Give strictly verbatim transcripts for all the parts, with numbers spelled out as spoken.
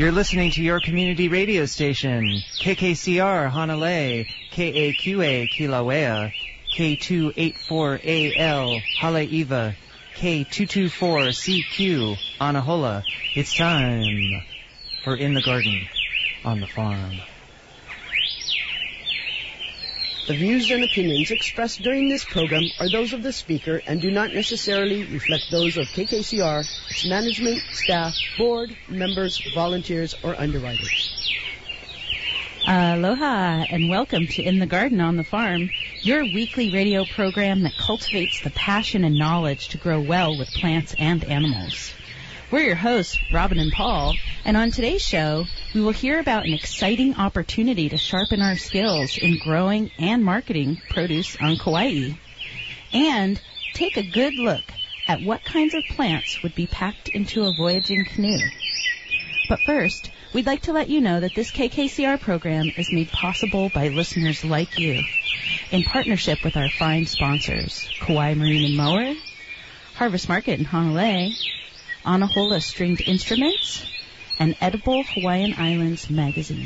You're listening to your community radio station, K K C R Hanalei, K A Q A Kilauea, K two eighty-four A L Haleiwa, K two twenty-four C Q Anahola. It's time for In the Garden on the Farm. The views and opinions expressed during this program are those of the speaker and do not necessarily reflect those of K K C R, its management, staff, board, members, volunteers, or underwriters. Aloha and welcome to In the Garden on the Farm, your weekly radio program that cultivates the passion and knowledge to grow well with plants and animals. We're your hosts, Robin and Paul, and on today's show, we will hear about an exciting opportunity to sharpen our skills in growing and marketing produce on Kauai, and take a good look at what kinds of plants would be packed into a voyaging canoe. But first, we'd like to let you know that this K K C R program is made possible by listeners like you, in partnership with our fine sponsors, Kauai Marine and Mower, Harvest Market in Hanalei, Anahola Stringed Instruments, and Edible Hawaiian Islands magazine.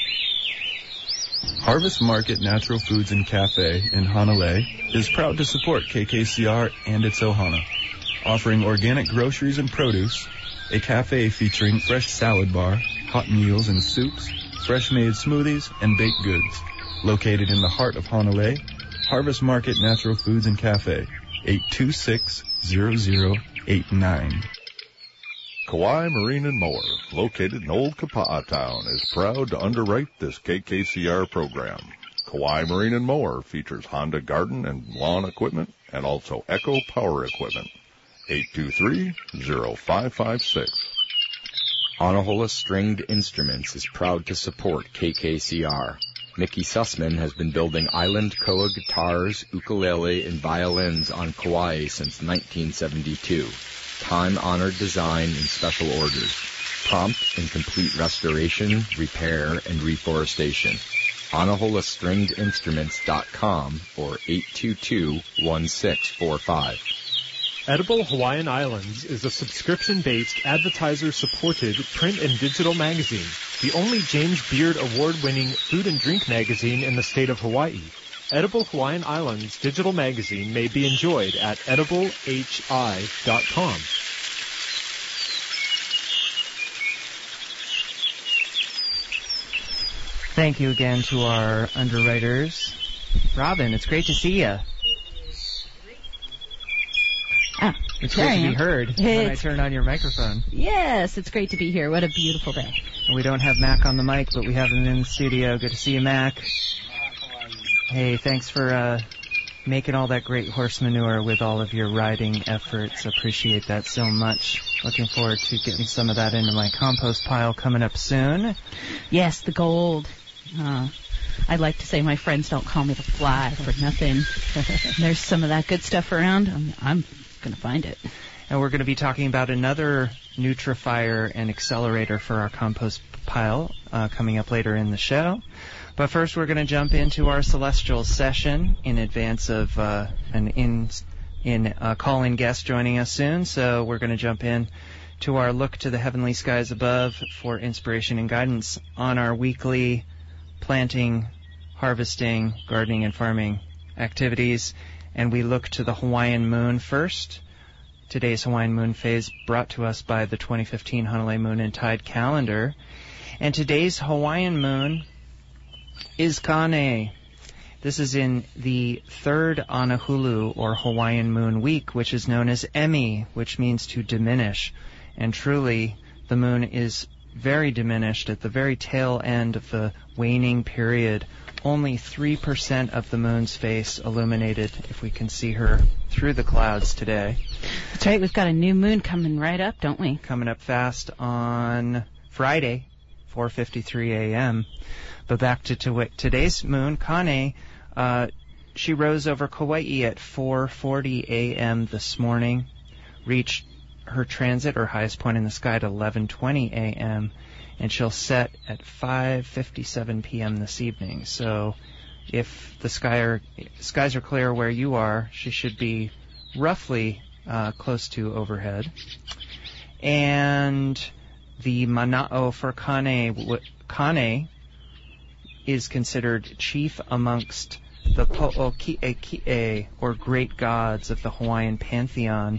Harvest Market Natural Foods and Cafe in Hanalei is proud to support K K C R and its Ohana, offering organic groceries and produce, a cafe featuring fresh salad bar, hot meals and soups, fresh-made smoothies, and baked goods. Located in the heart of Hanalei, Harvest Market Natural Foods and Cafe, eight two six, zero zero eight nine. Kauai Marine and Mower, located in Old Kapa'a Town, is proud to underwrite this K K C R program. Kauai Marine and Mower features Honda garden and lawn equipment and also Echo Power Equipment. eight two three, zero five five six. Anahola Stringed Instruments is proud to support K K C R. Mickey Sussman has been building island koa guitars, ukulele, and violins on Kauai since nineteen seventy-two. Time-honored design in special orders. Prompt and complete restoration, repair, and reforestation. Anahola Stringed Instruments dot com or eight two two, one six four five. Edible Hawaiian Islands is a subscription-based, advertiser-supported print and digital magazine, the only James Beard Award-winning food and drink magazine in the state of Hawaii. Edible Hawaiian Islands digital magazine may be enjoyed at edible h i dot com. Thank you again to our underwriters. Robin, it's great to see you. Ah, it's great to be heard it's, when I turn on your microphone. Yes, it's great to be here. What a beautiful day. We don't have Mac on the mic, but we have him in the studio. Good to see you, Mac. Hey, thanks for uh, making all that great horse manure with all of your riding efforts. Appreciate that so much. Looking forward to getting some of that into my compost pile coming up soon. Yes, the gold. Uh, I'd like to say my friends don't call me the fly for nothing. There's some of that good stuff around. I'm, I'm going to find it. And we're going to be talking about another nutrifier and accelerator for our compost pile uh, coming up later in the show. But first, we're going to jump into our celestial session in advance of uh, an in in uh, call-in guest joining us soon. So we're going to jump in to our look to the heavenly skies above for inspiration and guidance on our weekly planting, harvesting, gardening, and farming activities. And we look to the Hawaiian moon first. Today's Hawaiian moon phase brought to us by the twenty fifteen Hanalei Moon and Tide calendar. And today's Hawaiian moon is Kane. This is in the third Anahulu, or Hawaiian Moon Week, which is known as Emi, which means to diminish. And truly, the moon is very diminished at the very tail end of the waning period. Only three percent of the moon's face illuminated, if we can see her through the clouds today. That's right, we've got a new moon coming right up, don't we? Coming up fast on Friday, four fifty-three a.m., But back to, to today's moon, Kane, uh, she rose over Kauai at four forty a.m. this morning, reached her transit, or highest point in the sky, at eleven twenty a.m., and she'll set at five fifty-seven p.m. this evening. So if the sky are, skies are clear where you are, she should be roughly uh, close to overhead. And The mana'o for Kane, Kane is considered chief amongst the Po'oki'eki'e, or great gods of the Hawaiian pantheon.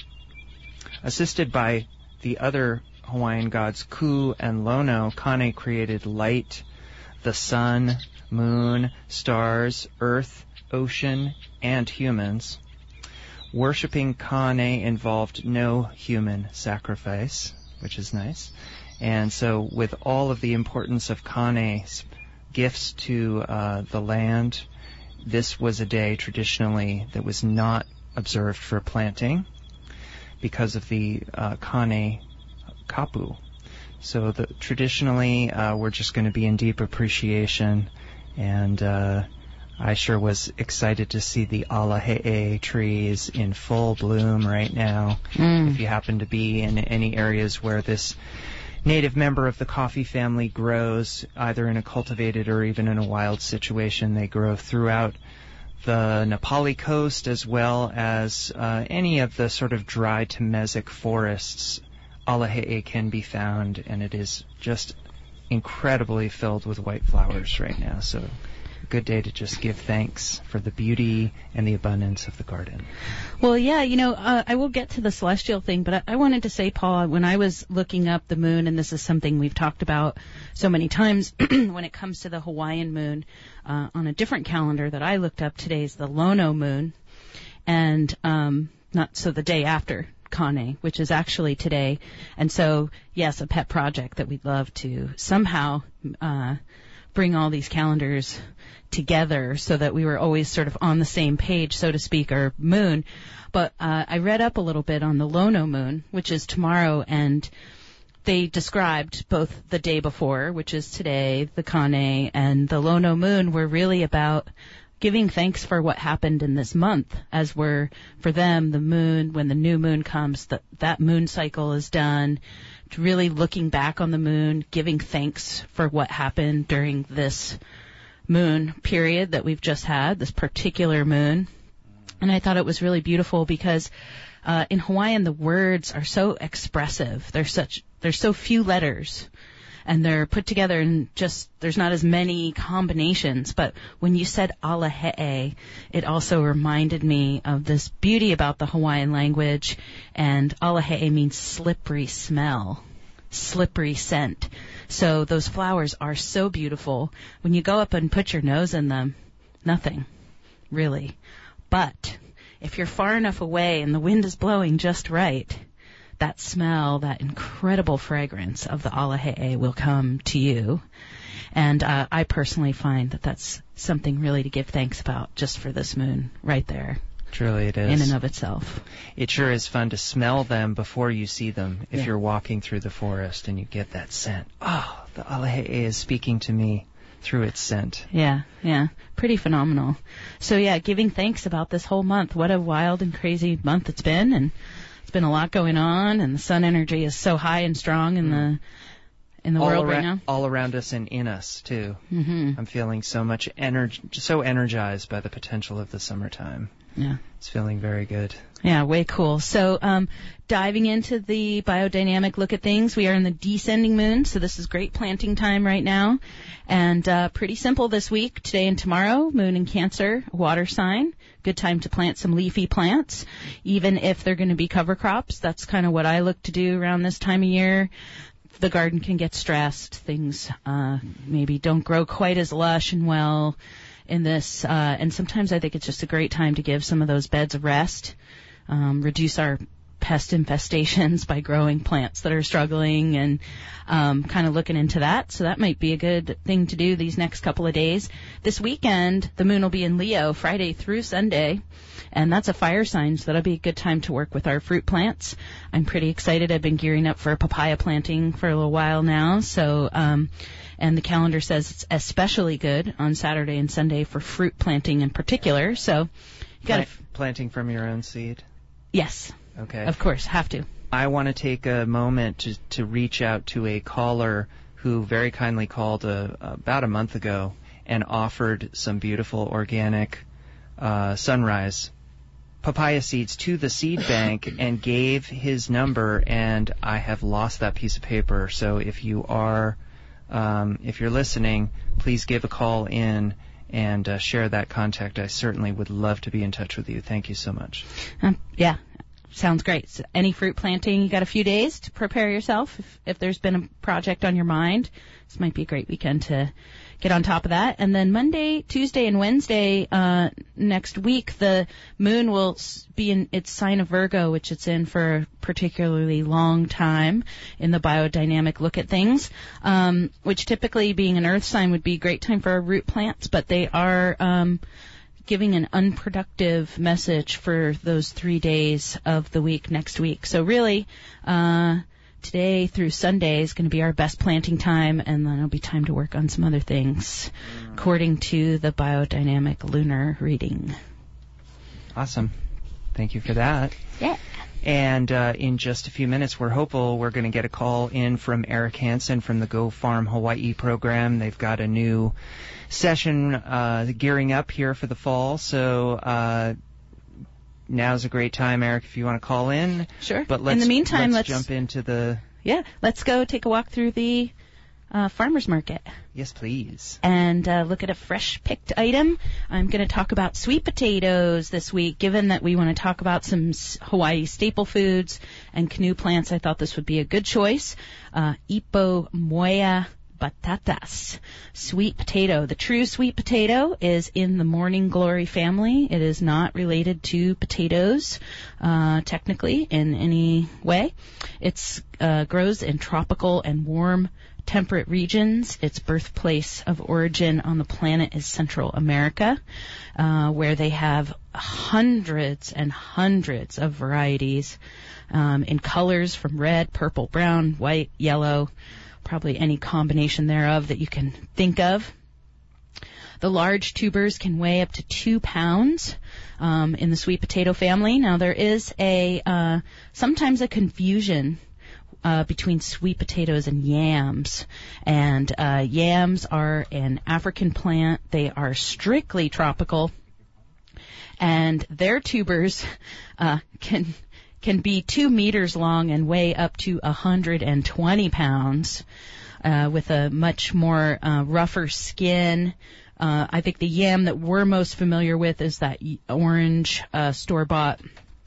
Assisted by the other Hawaiian gods, Ku and Lono, Kane created light, the sun, moon, stars, earth, ocean, and humans. Worshipping Kane involved no human sacrifice, which is nice. And so with all of the importance of Kane's gifts to uh, the land, this was a day traditionally that was not observed for planting because of the uh, Kane kapu. So the, traditionally, uh, we're just going to be in deep appreciation, and uh, I sure was excited to see the alahe'e trees in full bloom right now. Mm. If you happen to be in any areas where this native member of the coffee family grows, either in a cultivated or even in a wild situation, they grow throughout the Nepali coast as well as uh, any of the sort of dry to mesic forests. Alahe'e can be found, and it is just incredibly filled with white flowers right now. So a good day to just give thanks for the beauty and the abundance of the garden. Well, yeah, you know, uh, I will get to the celestial thing, but I, I wanted to say, Paul, when I was looking up the moon, and this is something we've talked about so many times when it comes to the Hawaiian moon, uh, on a different calendar that I looked up today is the Lono moon, and um, not so the day after Kane, which is actually today. And so, yes, a pet project that we'd love to somehow uh, bring all these calendars together so that we were always sort of on the same page, so to speak, or moon. But uh, I read up a little bit on the Lono moon, which is tomorrow, and they described both the day before, which is today, the Kane, and the Lono moon were really about giving thanks for what happened in this month, as we're, for them, the moon, when the new moon comes, that that moon cycle is done, really looking back on the moon, giving thanks for what happened during this moon period that we've just had, this particular moon. And I thought it was really beautiful because uh, in Hawaiian the words are so expressive. They're such, there's so few letters. And they're put together in just, there's not as many combinations. But when you said alahe'e, it also reminded me of this beauty about the Hawaiian language. And alahe'e means slippery smell, slippery scent. So those flowers are so beautiful. When you go up and put your nose in them, nothing, really. But if you're far enough away and the wind is blowing just right, that smell, that incredible fragrance of the alahe'e will come to you. And uh, I personally find that that's something really to give thanks about just for this moon right there. Truly it is. In and of itself. It sure is fun to smell them before you see them if Yeah. you're walking through the forest and you get that scent. Oh, the alahe'e is speaking to me through its scent. Yeah, yeah. Pretty phenomenal. So yeah, giving thanks about this whole month. What a wild and crazy month it's been, and it's been a lot going on, and the sun energy is so high and strong in the in the all world ara- right now. All around us and in us, too. Mm-hmm. I'm feeling so much energy, so energized by the potential of the summertime. Yeah. It's feeling very good. Yeah, way cool. So um, diving into the biodynamic look at things, we are in the descending moon, so this is great planting time right now. And uh, pretty simple this week, today and tomorrow, moon in Cancer, water sign. Good time to plant some leafy plants, even if they're going to be cover crops. That's kind of what I look to do around this time of year. The garden can get stressed. Things uh, maybe don't grow quite as lush and well in this, uh, and sometimes I think it's just a great time to give some of those beds a rest, um, reduce our pest infestations by growing plants that are struggling, and um, kind of looking into that. So that might be a good thing to do these next couple of days. This weekend, the moon will be in Leo, Friday through Sunday, and that's a fire sign, so that'll be a good time to work with our fruit plants. I'm pretty excited. I've been gearing up for a papaya planting for a little while now, so um, and the calendar says it's especially good on Saturday and Sunday for fruit planting in particular. So you got Plant, planting from your own seed? Yes. Okay. Of course, have to. I want to take a moment to, to reach out to a caller who very kindly called a, about a month ago and offered some beautiful organic uh, sunrise papaya seeds to the seed bank and gave his number, and I have lost that piece of paper. So if you are, um, if you're listening, please give a call in and uh, share that contact. I certainly would love to be in touch with you. Thank you so much. Um, yeah, sounds great. So any fruit planting, you got a few days to prepare yourself. If, if there's been a project on your mind, this might be a great weekend to get on top of that. And then Monday, Tuesday, and Wednesday uh, next week, the moon will be in its sign of Virgo, which it's in for a particularly long time in the biodynamic look at things, um, which typically, being an earth sign, would be a great time for root plants, but they are um, giving an unproductive message for those three days of the week next week. So really, uh, today through Sunday is going to be our best planting time, and then it'll be time to work on some other things, according to the biodynamic lunar reading. Awesome. Thank you for that. Yeah. And uh, in just a few minutes, we're hopeful we're going to get a call in from Eric Hansen from the Go Farm Hawaii program. They've got a new session uh, gearing up here for the fall, so uh, now's a great time, Eric, if you want to call in. Sure. But let's, in the meantime, let's, let's jump into the... Yeah, let's go take a walk through the uh, farmer's market. Yes, please. And uh, look at a fresh-picked item. I'm going to talk about sweet potatoes this week. Given that we want to talk about some Hawaii staple foods and canoe plants, I thought this would be a good choice. Uh, Ipo moea batatas, sweet potato. The true sweet potato is in the morning glory family. It is not related to potatoes, uh, technically, in any way. It uh, grows in tropical and warm temperate regions. Its birthplace of origin on the planet is Central America, uh, where they have hundreds and hundreds of varieties um, in colors from red, purple, brown, white, yellow, probably any combination thereof that you can think of. The large tubers can weigh up to two pounds um, in the sweet potato family. Now, there is a uh, sometimes a confusion uh, between sweet potatoes and yams. And uh, yams are an African plant. They are strictly tropical, and their tubers uh, can can be two meters long and weigh up to one hundred twenty pounds, uh, with a much more uh, rougher skin. Uh, I think the yam that we're most familiar with is that orange uh, store-bought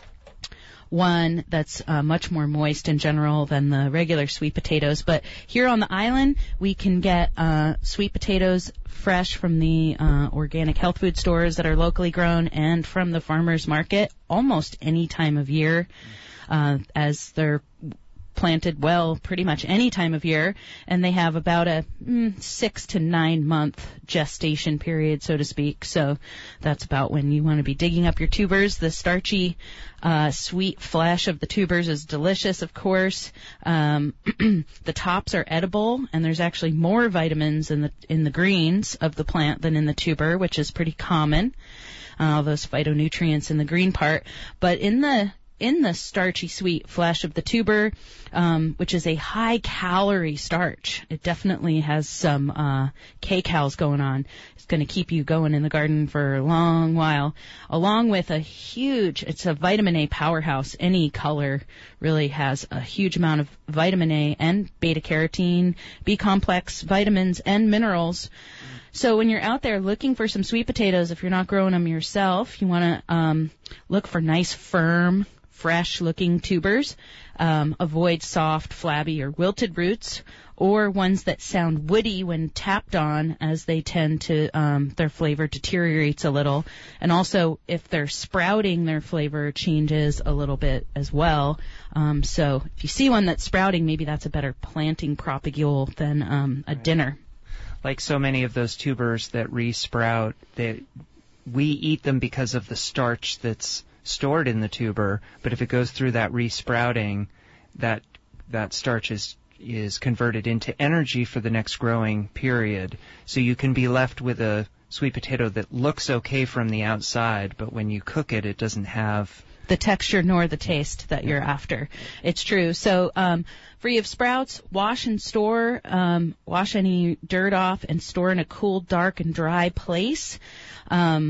one that's uh, much more moist in general than the regular sweet potatoes. But here on the island, we can get uh, sweet potatoes fresh from the uh, organic health food stores that are locally grown and from the farmer's market almost any time of year, uh, as they're planted well pretty much any time of year, and they have about a mm, six to nine month gestation period, so to speak. So that's about when you want to be digging up your tubers. The starchy, uh, sweet flesh of the tubers is delicious, of course. Um, the tops are edible, and there's actually more vitamins in the in the greens of the plant than in the tuber, which is pretty common. Uh, those phytonutrients in the green part, but in the in the starchy sweet flesh of the tuber, um, which is a high-calorie starch. It definitely has some uh, K-cals going on. It's going to keep you going in the garden for a long while, along with a huge, it's a vitamin A powerhouse. Any color really has a huge amount of vitamin A and beta-carotene, B-complex vitamins, and minerals. So when you're out there looking for some sweet potatoes, if you're not growing them yourself, you want to um, look for nice, firm, fresh-looking tubers. Um, avoid soft, flabby, or wilted roots, or ones that sound woody when tapped on, as they tend to, um, their flavor deteriorates a little. And also, if they're sprouting, their flavor changes a little bit as well. Um, so if you see one that's sprouting, maybe that's a better planting propagule than um, a dinner. Like so many of those tubers that re-sprout, they, we eat them because of the starch that's stored in the tuber, but if it goes through that re-sprouting, that that starch is is converted into energy for the next growing period. So you can be left with a sweet potato that looks okay from the outside, but when you cook it, it doesn't have the texture nor the taste that you're after. It's true. So um, free of sprouts, wash and store, um, wash any dirt off and store in a cool, dark, and dry place. Um,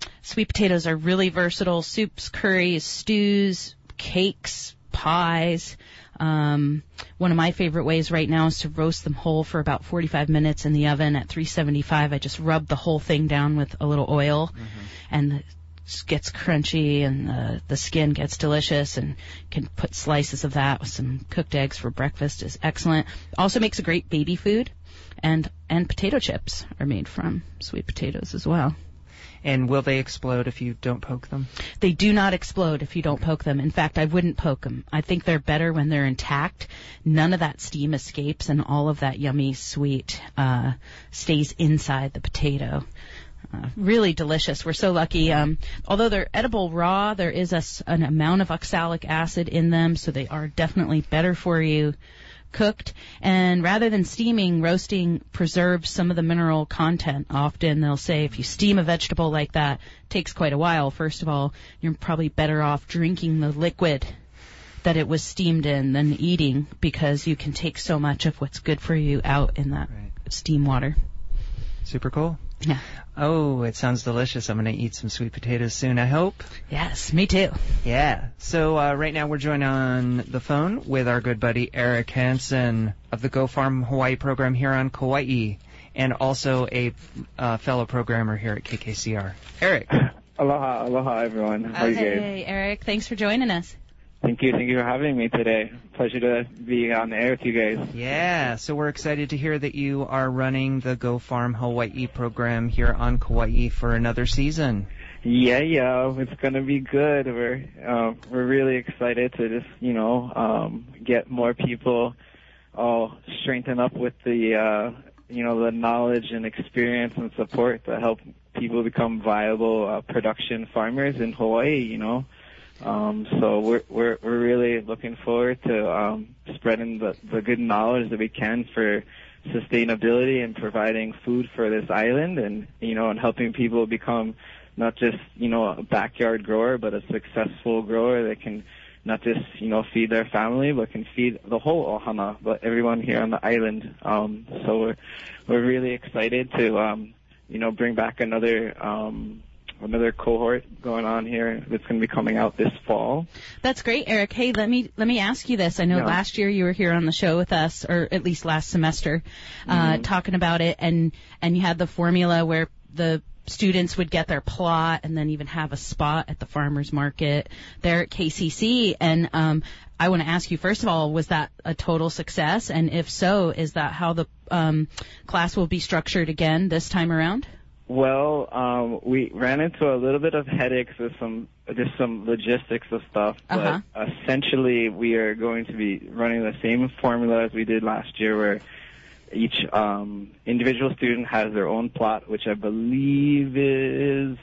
sweet potatoes are really versatile. Soups, curries, stews, cakes, pies. Um, one of my favorite ways right now is to roast them whole for about forty-five minutes in the oven at three seventy-five. I just rub the whole thing down with a little oil, mm-hmm. and it gets crunchy, and the, the skin gets delicious, and can put slices of that with some cooked eggs for breakfast is excellent. Also makes a great baby food, and and potato chips are made from sweet potatoes as well. And will they explode if you don't poke them? They do not explode if you don't poke them. In fact, I wouldn't poke them. I think they're better when they're intact. None of that steam escapes, and all of that yummy sweet uh, stays inside the potato. Uh, really delicious. We're so lucky. Um, although they're edible raw, there is a, an amount of oxalic acid in them, so they are definitely better for you cooked. And rather than steaming, roasting preserves some of the mineral content. Often they'll say if you steam a vegetable like that, it takes quite a while. First of all, you're probably better off drinking the liquid that it was steamed in than eating, because you can take so much of what's good for you out in that right. steam water. Super cool. Yeah. Oh, it sounds delicious. I'm going to eat some sweet potatoes soon, I hope. Yes, me too. Yeah. So uh, right now we're joined on the phone with our good buddy Eric Hansen of the Go Farm Hawaii program here on Kauai, and also a uh, fellow programmer here at K K C R. Eric. Aloha, aloha, everyone. How are you guys? Hey, Eric. Thanks for joining us. Thank you. Thank you for having me today. Pleasure to be on the air with you guys. Yeah, so we're excited to hear that you are running the Go Farm Hawaii program here on Kauai for another season. Yeah, yeah, it's going to be good. We're uh, we're really excited to just, you know, um, get more people all strengthened up with the, uh, you know, the knowledge and experience and support to help people become viable uh, production farmers in Hawaii, you know. Um, so we're, we're, we're really looking forward to, um, spreading the, the good knowledge that we can for sustainability and providing food for this island, and, you know, and helping people become not just, you know, a backyard grower, but a successful grower that can not just, you know, feed their family, but can feed the whole ohana, but everyone here on the island. Um, so we're, we're really excited to, um, you know, bring back another, um, another cohort going on here that's going to be coming out this fall. That's great, Eric. Hey, let me let me ask you this. I know yeah. last year you were here on the show with us, or at least last semester, uh, mm-hmm. talking about it, and and you had the formula where the students would get their plot and then even have a spot at the farmers market there at K C C. And um, I want to ask you, first of all, was that a total success? And if so, is that how the um, class will be structured again this time around? Well, um, we ran into a little bit of headaches with some, just some logistics of stuff, but uh-huh. essentially we are going to be running the same formula as we did last year, where each um, individual student has their own plot, which I believe is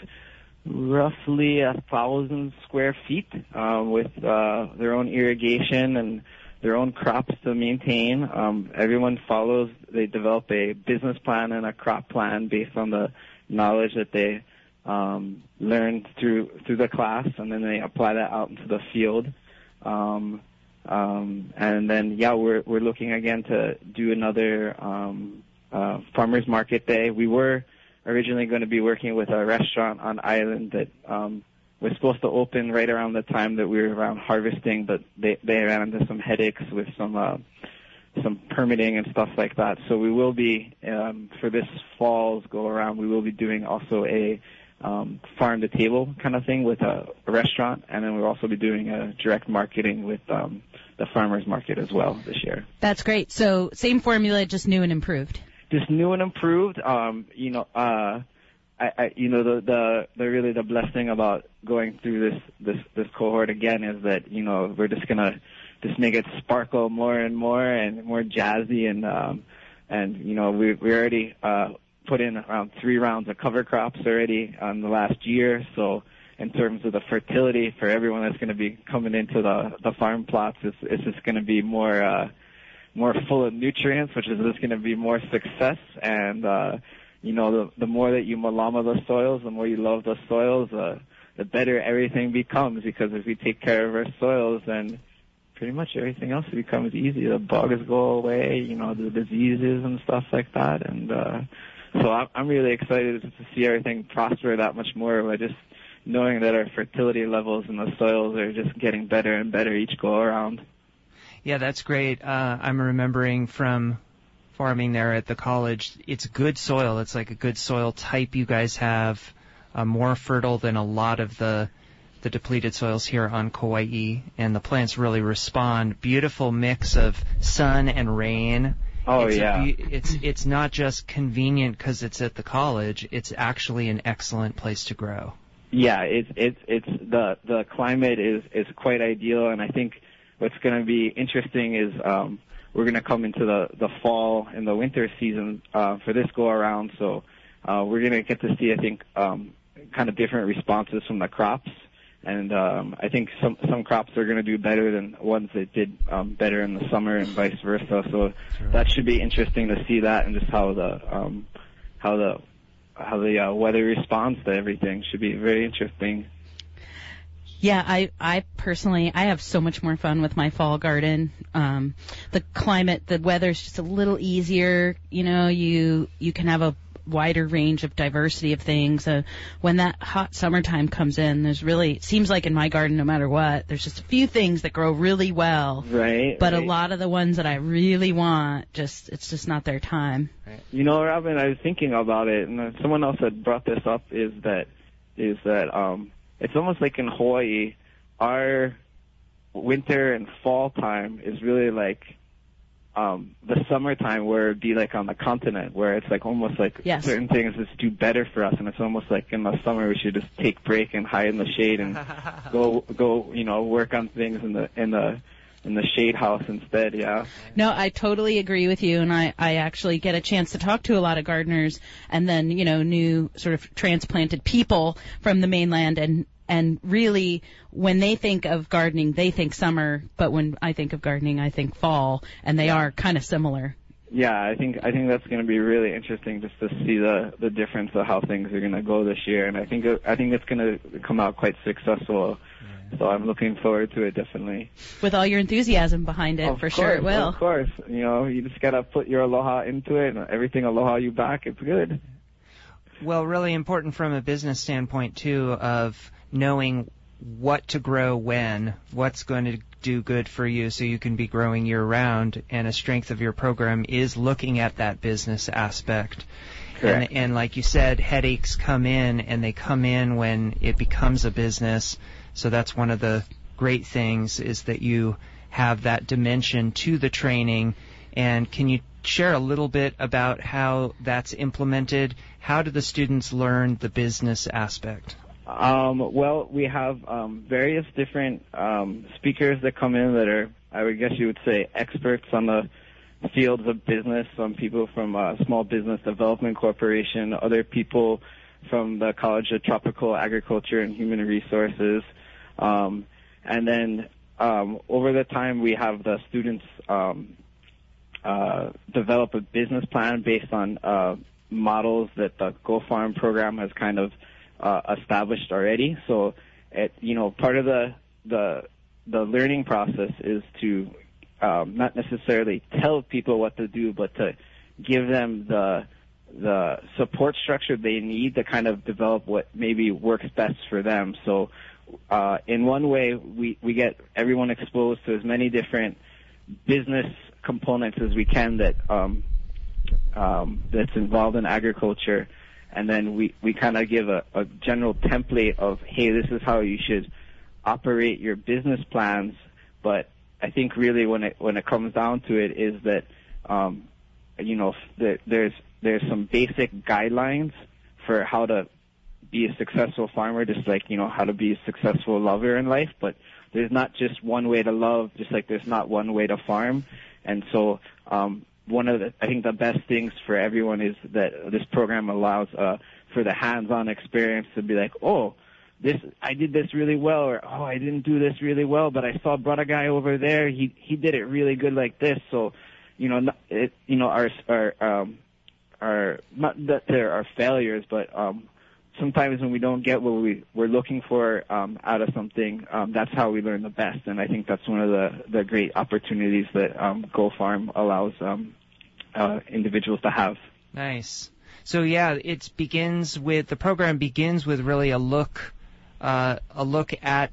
roughly a thousand square feet, uh, with uh, their own irrigation and their own crops to maintain. Um, everyone follows, they develop a business plan and a crop plan based on the knowledge that they um, learned through through the class, and then they apply that out into the field. Um, um, and then, yeah, we're we're looking again to do another um, uh, farmers market day. We were originally going to be working with a restaurant on island that um, was supposed to open right around the time that we were around harvesting, but they they ran into some headaches with some uh, some permitting and stuff like that. So we will be, um, for this fall's go around, we will be doing also a um, farm to table kind of thing with a, a restaurant, and then we'll also be doing a direct marketing with um, the farmers market as well this year. That's great. So same formula, just new and improved. Just new and improved. Um, you know, uh, I, I, you know, the, the the really the blessing about going through this this this cohort again is that, you know, we're just gonna just make it sparkle more and more and more jazzy, and um, and you know, we we already uh, put in around three rounds of cover crops already on the last year. So in terms of the fertility for everyone that's going to be coming into the the farm plots, it's it's just going to be more uh, more full of nutrients, which is just going to be more success. And uh, you know, the the more that you malama the soils, the more you love the soils, uh, the better everything becomes. Because if we take care of our soils, then pretty much everything else becomes easy. The bugs go away, you know, the diseases and stuff like that. And uh, so I'm, I'm really excited to see everything prosper that much more by just knowing that our fertility levels in the soils are just getting better and better each go around. Yeah, that's great. Uh, I'm remembering from farming there at the college, it's good soil. It's like a good soil type you guys have, uh, more fertile than a lot of the the depleted soils here on Kauai, and the plants really respond. Beautiful mix of sun and rain. Oh, it's yeah. A, it's it's not just convenient because it's at the college. It's actually an excellent place to grow. Yeah, it's it's it's the the climate is is quite ideal, and I think what's going to be interesting is um, we're going to come into the the fall and the winter season uh, for this go around. So uh, we're going to get to see, I think, um, kind of different responses from the crops. And um, I think some some crops are going to do better than ones that did um, better in the summer, and vice versa. So right. That should be interesting to see that, and just how the um, how the how the uh, weather responds to everything should be very interesting. Yeah, I I personally I have so much more fun with my fall garden. Um, the climate, the weather's just a little easier. You know, you you can have a wider range of diversity of things. Uh, when that hot summertime comes in, there's really, it seems like in my garden, no matter what, there's just a few things that grow really well. Right. But right. a lot of the ones that I really want, just, it's just not their time. You know, Robin, I was thinking about it, and someone else had brought this up, is that, is that, um, it's almost like in Hawaii, our winter and fall time is really like, Um, the summertime, where it'd be like on the continent, where it's like almost like yes. certain things just do better for us, and it's almost like in the summer we should just take break and hide in the shade and go go you know work on things in the in the in the shade house instead. Yeah. No, I totally agree with you, and I I actually get a chance to talk to a lot of gardeners, and then you know new sort of transplanted people from the mainland, and. And really, when they think of gardening, they think summer. But when I think of gardening, I think fall, and they are kind of similar. Yeah, I think I think that's going to be really interesting just to see the the difference of how things are going to go this year. And I think I think it's going to come out quite successful. Yeah. So I'm looking forward to it, definitely. With all your enthusiasm behind it, of for course, sure it will. Of course, you know, you just got to put your aloha into it, and everything aloha you back. It's good. Well, really important from a business standpoint too, of knowing what to grow when, what's going to do good for you so you can be growing year-round, and a strength of your program is looking at that business aspect. Correct. And, and like you said, headaches come in, and they come in when it becomes a business. So that's one of the great things, is that you have that dimension to the training. And can you share a little bit about how that's implemented? How do the students learn the business aspect? Um, well, we have um, various different um, speakers that come in that are, I would guess you would say, experts on the fields of business. Some people from uh, Small Business Development Corporation, other people from the College of Tropical Agriculture and Human Resources. Um, and then um, over the time, we have the students um, uh, develop a business plan based on uh, models that the Go Farm program has kind of Uh, established already. So, it, you know, part of the the the learning process is to um, not necessarily tell people what to do, but to give them the the support structure they need to kind of develop what maybe works best for them. So, uh, in one way, we we get everyone exposed to as many different business components as we can that um, um, that's involved in agriculture. And then we, we kind of give a, a general template of, hey, this is how you should operate your business plans. But I think really when it when it comes down to it is that, um, you know, that there's there's some basic guidelines for how to be a successful farmer, just like, you know, how to be a successful lover in life. But there's not just one way to love, just like there's not one way to farm. And so um, one of the, I think the best things for everyone is that this program allows uh, for the hands-on experience to be like, oh, this I did this really well, or oh, I didn't do this really well, but I saw brought a guy over there, he he did it really good like this. So, you know, it, you know, our our um, our not that there are failures, but um, sometimes when we don't get what we we're looking for um, out of something, um, that's how we learn the best. And I think that's one of the the great opportunities that um, Go Farm allows um, uh, individuals to have. Nice. So yeah, it begins with the program begins with really a look, uh, a look at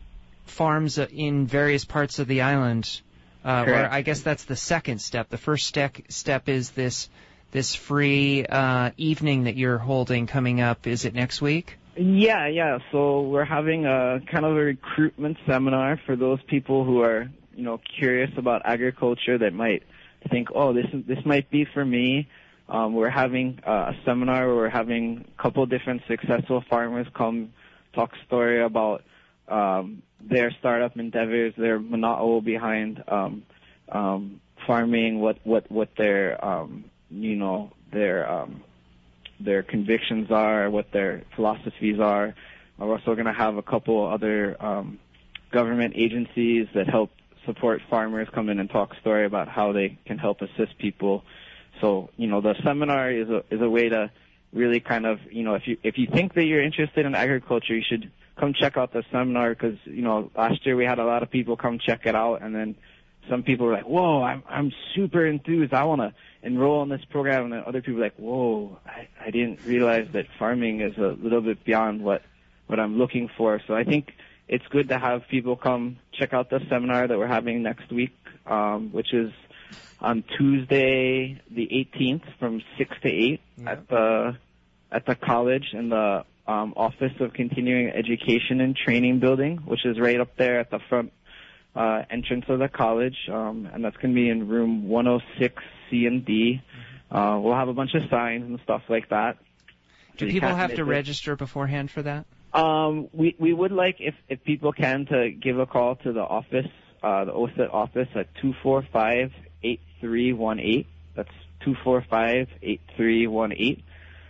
farms in various parts of the island. Uh, or I guess that's the second step. The first step step is this this free uh, evening that you're holding coming up. Is it next week? Yeah, yeah. So we're having a kind of a recruitment seminar for those people who are, you know, curious about agriculture that might think, oh, this is, this might be for me. Um, we're having uh, a seminar where we're having a couple of different successful farmers come talk story about um, their startup endeavors, their monotony behind um, um, farming, what what what their um, you know their um, their convictions are, what their philosophies are. We're also going to have a couple other um, government agencies that help support farmers come in and talk story about how they can help assist people. So, you know, the seminar is a is a way to really kind of, you know, if you if you think that you're interested in agriculture, you should come check out the seminar because, you know, last year we had a lot of people come check it out, and then some people were like, whoa, I'm I'm super enthused. I want to enroll in this program. And then other people were like, whoa, I, I didn't realize that farming is a little bit beyond what, what I'm looking for. So I think it's good to have people come check out the seminar that we're having next week, um, which is on Tuesday the eighteenth from six to eight yeah. at the at the college in the um, Office of Continuing Education and Training building, which is right up there at the front uh, entrance of the college, um, and that's going to be in room one oh six C and D. Mm-hmm. Uh, we'll have a bunch of signs and stuff like that. Do so people have to it. register beforehand for that? Um, we we would like if if people can to give a call to the office, uh, the O S I T office at two four five, eight three one eight. That's two four five, eight three one eight.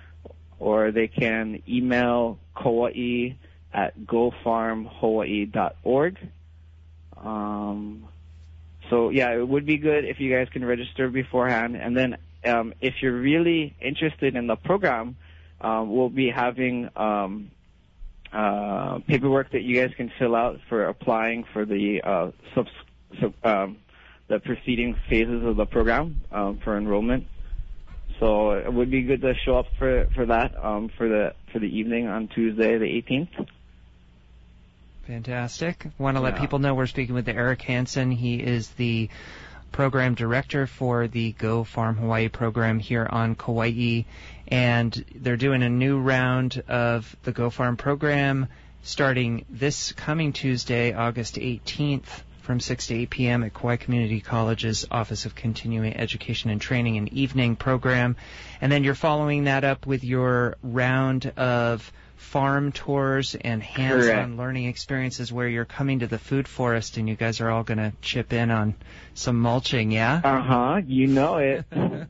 Or they can email Kauai at go farm hawaii dot org. Um, so yeah, it would be good if you guys can register beforehand. And then um, if you're really interested in the program, um, we'll be having um, uh, paperwork that you guys can fill out for applying for the uh, sub, sub, um, the preceding phases of the program um, for enrollment. So it would be good to show up for for that um, for the for the evening on Tuesday the eighteenth. Fantastic. Want to let yeah. people know we're speaking with Eric Hansen. He is the program director for the Go Farm Hawaii program here on Kauai, and they're doing a new round of the Go Farm program starting this coming Tuesday, August eighteenth. From six to eight p.m. at Kauai Community College's Office of Continuing Education and Training, an evening program. And then you're following that up with your round of farm tours and hands-on Correct. learning experiences where you're coming to the food forest and you guys are all going to chip in on some mulching, yeah? Uh-huh, you know it.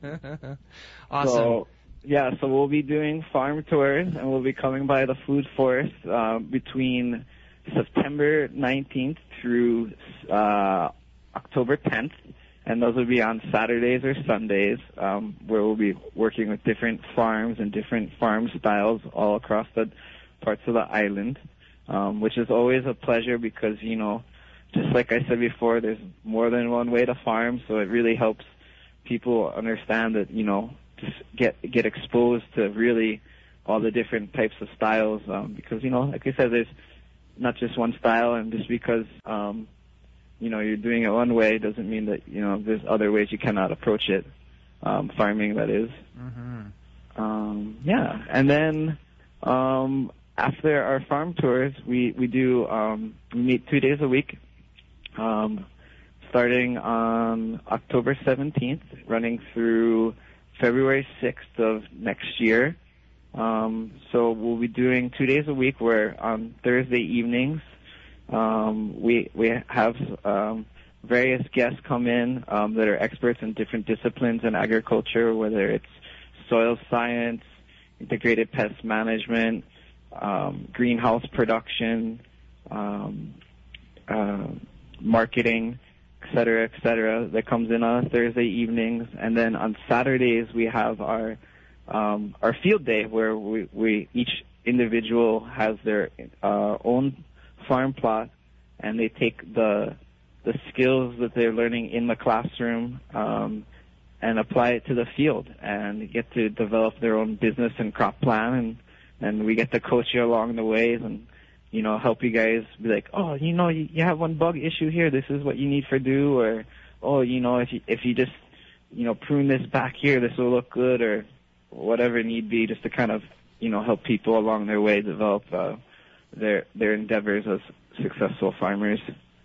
Awesome. So, yeah, so we'll be doing farm tours and we'll be coming by the food forest uh, between September nineteenth through uh, October tenth, and those will be on Saturdays or Sundays, um, where we'll be working with different farms and different farm styles all across the parts of the island, um, which is always a pleasure because, you know, just like I said before, there's more than one way to farm, so it really helps people understand that, you know, just get get exposed to really all the different types of styles, um, because, you know, like I said, there's not just one style, and just because, um, you know, you're doing it one way doesn't mean that, you know, there's other ways you cannot approach it, um, farming, that is. Mm-hmm. Um, yeah, and then um, after our farm tours, we, we do, um, we meet two days a week, um, starting on October seventeenth, running through February sixth of next year. Um, so we'll be doing two days a week where on Thursday evenings, um, we, we have, um, various guests come in, um, that are experts in different disciplines in agriculture, whether it's soil science, integrated pest management, um, greenhouse production, um, uh, marketing, et cetera, et cetera, that comes in on Thursday evenings. And then on Saturdays, we have our Um, our field day, where we, we each individual has their uh, own farm plot, and they take the the skills that they're learning in the classroom um, and apply it to the field and get to develop their own business and crop plan, and and we get to coach you along the ways and, you know, help you guys be like, oh, you know, you, you have one bug issue here, this is what you need for do, or, oh, you know, if you, if you just, you know, prune this back here, this will look good, or whatever need be, just to kind of, you know, help people along their way develop uh, their their endeavors as successful farmers.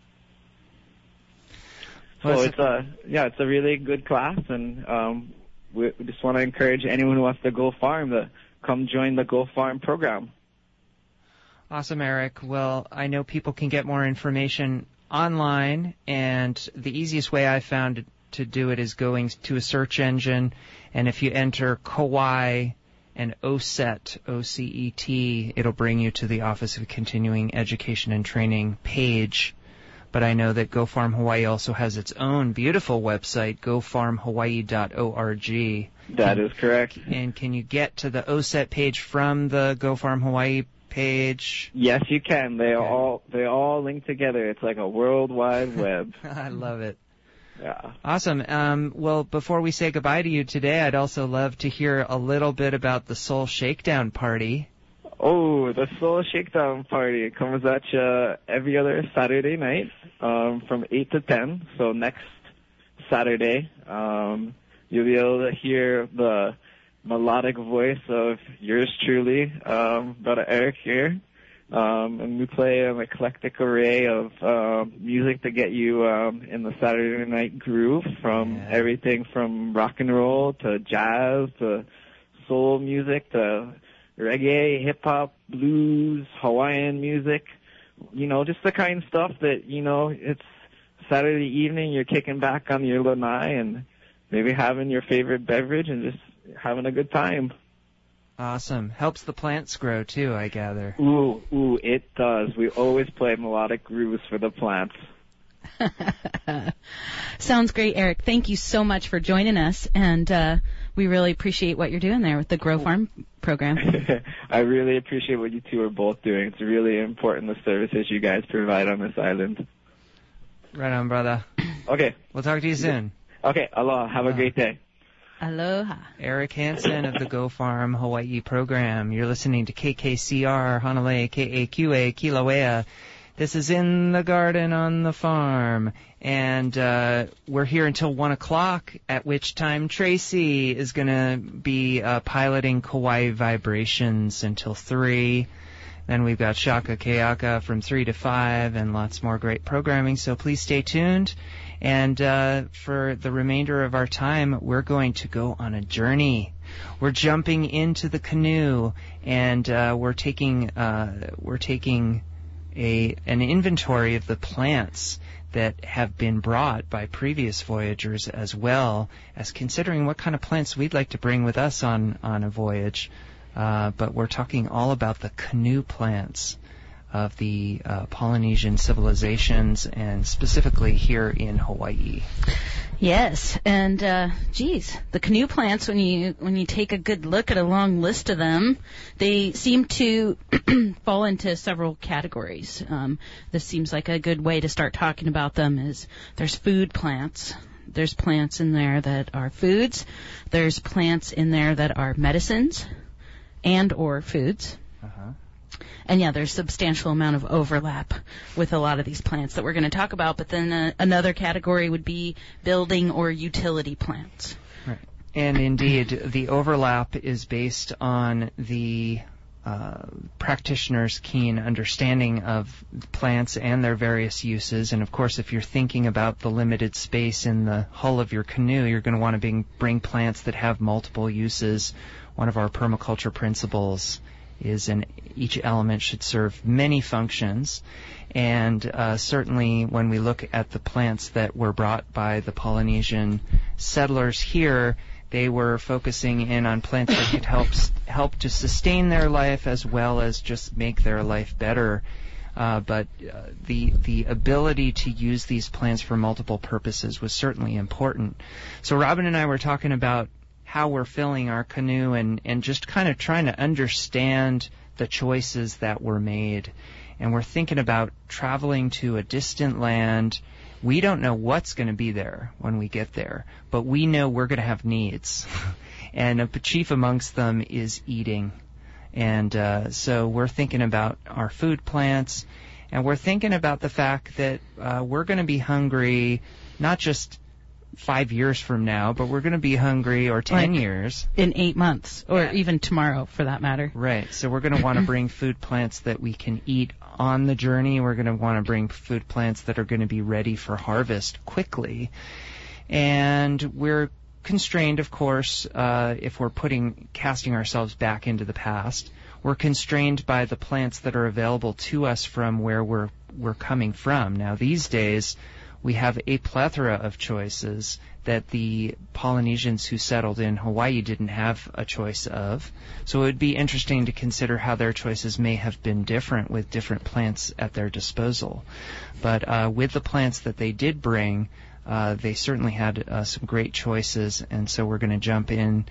So it's a yeah, it's a really good class, and um, we, we just want to encourage anyone who wants to go farm to come join the Go Farm program. Awesome, Eric. Well, I know people can get more information online, and the easiest way I found to do it is going to a search engine, and if you enter Kauai and O S E T, O C E T, it'll bring you to the Office of Continuing Education and Training page. But I know that Go Farm Hawaii also has its own beautiful website, go farm hawaii dot org. That is correct. And can you get to the O S E T page from the Go Farm Hawaii page? Yes, you can. They okay. all they all link together. It's like a world wide web. I love it. Yeah. Awesome. Um, well, before we say goodbye to you today, I'd also love to hear a little bit about the Soul Shakedown Party. Oh, the Soul Shakedown Party comes at you every other Saturday night um, from eight to ten. So next Saturday, um, you'll be able to hear the melodic voice of yours truly, um, Brother Eric here. Um, and we play an eclectic array of uh, music to get you um, in the Saturday night groove, from yeah. everything from rock and roll to jazz to soul music to reggae, hip-hop, blues, Hawaiian music, you know, just the kind of stuff that, you know, it's Saturday evening, you're kicking back on your lanai and maybe having your favorite beverage and just having a good time. Awesome. Helps the plants grow, too, I gather. Ooh, ooh, it does. We always play melodic grooves for the plants. Sounds great, Eric. Thank you so much for joining us, and uh, we really appreciate what you're doing there with the Grow Farm program. I really appreciate what you two are both doing. It's really important, the services you guys provide on this island. Right on, brother. Okay. We'll talk to you soon. Okay, aloha. Have aloha. a great day. Aloha. Eric Hansen of the Go Farm Hawaii program. You're listening to K K C R, Hanalei, K A Q A, Kilauea. This is In the Garden on the Farm, and uh, we're here until one o'clock, at which time Tracy is going to be uh, piloting Kauai Vibrations until three. Then we've got Shaka Keaka from three to five, and lots more great programming, so please stay tuned. And uh, for the remainder of our time, we're going to go on a journey. We're jumping into the canoe, and uh, we're taking uh, we're taking a an inventory of the plants that have been brought by previous voyagers, as well as considering what kind of plants we'd like to bring with us on on a voyage. Uh, but we're talking all about the canoe plants of the uh, Polynesian civilizations, and specifically here in Hawaii. Yes, and uh, geez, the canoe plants, when you when you take a good look at a long list of them, they seem to fall into several categories. Um, this seems like a good way to start talking about them. Is there's food plants. There's plants in there that are foods. There's plants in there that are medicines and or foods. Uh-huh. And yeah, there's substantial amount of overlap with a lot of these plants that we're going to talk about. But then uh, another category would be building or utility plants. Right. And indeed, the overlap is based on the uh, practitioner's keen understanding of plants and their various uses. And of course, if you're thinking about the limited space in the hull of your canoe, you're going to want to bring, bring plants that have multiple uses. One of our permaculture principles is an each element should serve many functions, and uh, certainly when we look at the plants that were brought by the Polynesian settlers here, they were focusing in on plants that could help help to sustain their life as well as just make their life better. Uh, but uh, the the ability to use these plants for multiple purposes was certainly important. So Robin and I were talking about how we're filling our canoe and, and just kind of trying to understand the choices that were made. And we're thinking about traveling to a distant land We don't know what's going to be there when we get there, but we know we're going to have needs. And uh, chief amongst them is eating. And uh, so we're thinking about our food plants, and we're thinking about the fact that uh, we're going to be hungry not just five years from now, but we're going to be hungry, or ten like years. In eight months, or yeah. even tomorrow, for that matter. Right. So we're going to want to bring food plants that we can eat on the journey. We're going to want to bring food plants that are going to be ready for harvest quickly. And we're constrained, of course, uh, if we're putting, casting ourselves back into the past. We're constrained by the plants that are available to us from where we're we're coming from. Now, these days, we have a plethora of choices that the Polynesians who settled in Hawaii didn't have a choice of. So it would be interesting to consider how their choices may have been different with different plants at their disposal. But uh, with the plants that they did bring, uh, they certainly had uh, some great choices, and so we're going to jump in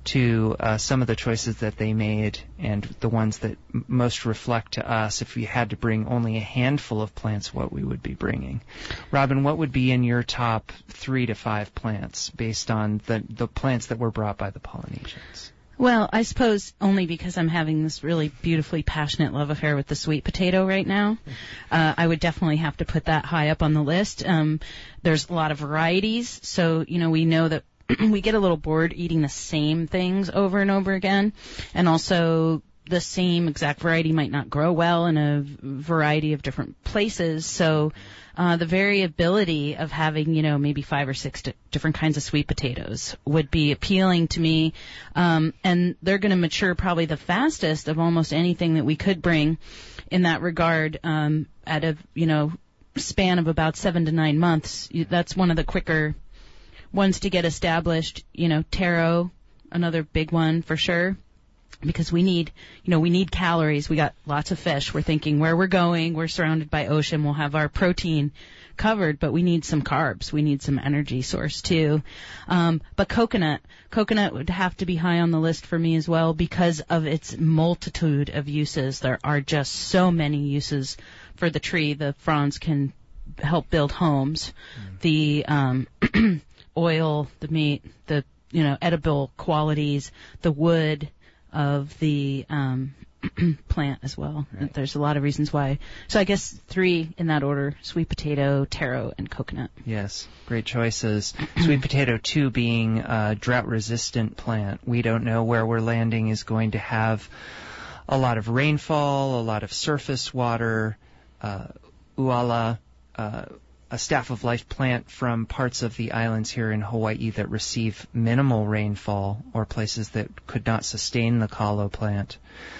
to uh, some of the choices that they made and the ones that m- most reflect to us. If we had to bring only a handful of plants, what we would be bringing. Robin, what would be in your top three to five plants based on the, the plants that were brought by the Polynesians? Well, I suppose only because I'm having this really beautifully passionate love affair with the sweet potato right now. Uh, I would definitely have to put that high up on the list. Um, there's a lot of varieties, so, you know, we know that we get a little bored eating the same things over and over again, and also the same exact variety might not grow well in a variety of different places. So uh, the variability of having, you know, maybe five or six di- different kinds of sweet potatoes would be appealing to me, um, and they're going to mature probably the fastest of almost anything that we could bring in that regard um, at a, you know, span of about seven to nine months. That's one of the quicker ones to get established. You know, taro, another big one for sure, because we need, you know, we need calories. We got lots of fish. We're thinking where we're going, we're surrounded by ocean, we'll have our protein covered, but we need some carbs. We need some energy source too. Um, but coconut, coconut would have to be high on the list for me as well because of its multitude of uses. There are just so many uses for the tree. The fronds can help build homes. Mm. The um oil, the meat, the, you know, edible qualities, the wood of the um, plant as well. Right. There's a lot of reasons why. So I guess three in that order: sweet potato, taro, and coconut. Yes, great choices. Sweet potato, too, being a drought-resistant plant. We don't know where we're landing is going to have a lot of rainfall, a lot of surface water, uh, uala, uh, a staff of life plant from parts of the islands here in Hawaii that receive minimal rainfall or places that could not sustain the kalo plant.